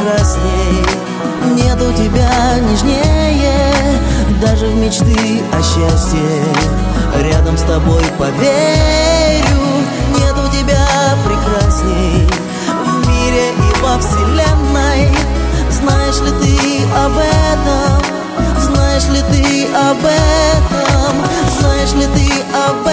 прекрасней, нету тебя нежнее, даже в мечты о счастье. Рядом с тобой, поверю, нету тебя прекрасней в мире и во вселенной. Знаешь ли ты об этом? Знаешь ли ты об этом? Знаешь ли ты об этом?